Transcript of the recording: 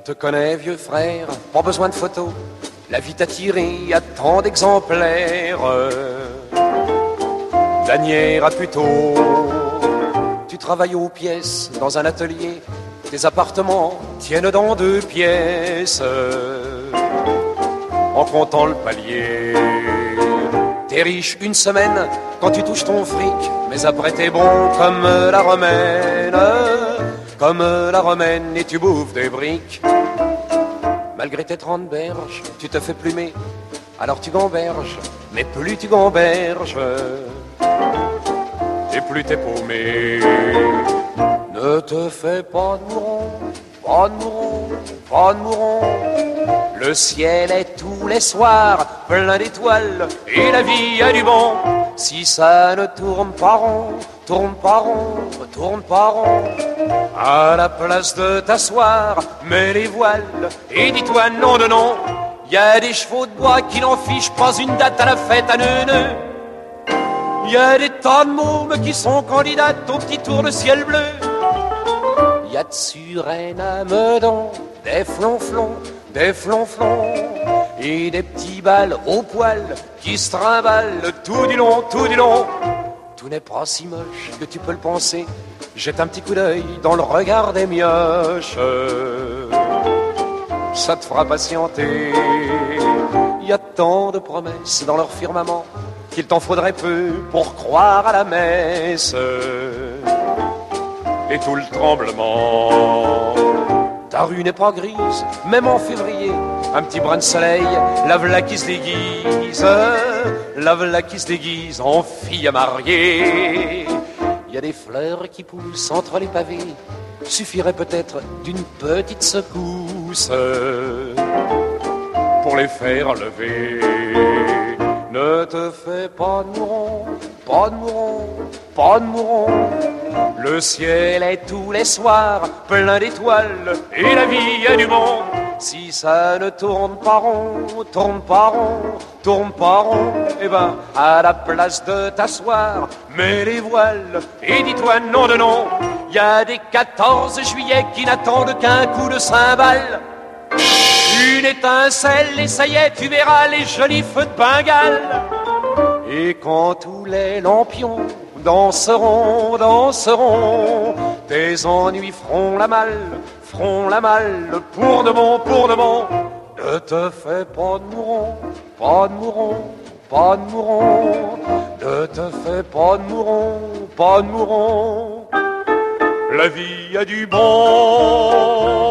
te connaît, vieux frère, pas besoin de photos. La vie t'a tiré à tant d'exemplaires. Danière à Puteaux, tu travailles aux pièces dans un atelier. Tes appartements tiennent dans 2 pièces. En comptant le palier, t'es riche une semaine quand tu touches ton fric. Mais après t'es bon comme la romaine. Comme la romaine et tu bouffes des briques. Malgré tes 30 berges, tu te fais plumer. Alors tu gamberges, mais plus tu gamberges et plus t'es paumé. Ne te fais pas de mouron, pas de mouron, pas de mouron. Le ciel est tous les soirs plein d'étoiles et la vie a du bon. Si ça ne tourne pas rond, tourne pas rond, tourne pas rond. À la place de t'asseoir, mets les voiles et dis-toi non de non. Y a des chevaux de bois qui n'en fichent pas une date à la fête à Neuneu. Y a des tas de mômes qui sont candidates au petit tour de ciel bleu. Y a de Suresnes à Meudon, des flonflons, des flonflons et des petits balles au poil qui se trimballent tout du long, tout du long. Tout n'est pas si moche que tu peux le penser. Jette un petit coup d'œil dans le regard des mioches. Ça te fera patienter. Il y a tant de promesses dans leur firmament qu'il t'en faudrait peu pour croire à la messe. Et tout le tremblement. Ta rue n'est pas grise, même en février. Un petit brin de soleil, la v'là qui se déguise. La v'là qui se déguise en fille à marier. Il y a des fleurs qui poussent entre les pavés. Suffirait peut-être d'une petite secousse pour les faire lever. Ne te fais pas de mouron, pas de mouron, pas de mouron. Le ciel est tous les soirs plein d'étoiles et la vie a du bon. Si ça ne tourne pas rond, tourne pas rond, tourne pas rond, eh ben à la place de t'asseoir, mets les voiles et dis-toi non de non. Y a des 14 juillet qui n'attendent qu'un coup de cymbale. Une étincelle et ça y est, tu verras les jolis feux de Bengale. Et quand tous les lampions danseront, danseront, tes ennuis feront la malle pour de bon, pour de bon. Ne te fais pas de mouron, pas de mouron, pas de mouron. Ne te fais pas de mouron, pas de mouron. La vie a du bon.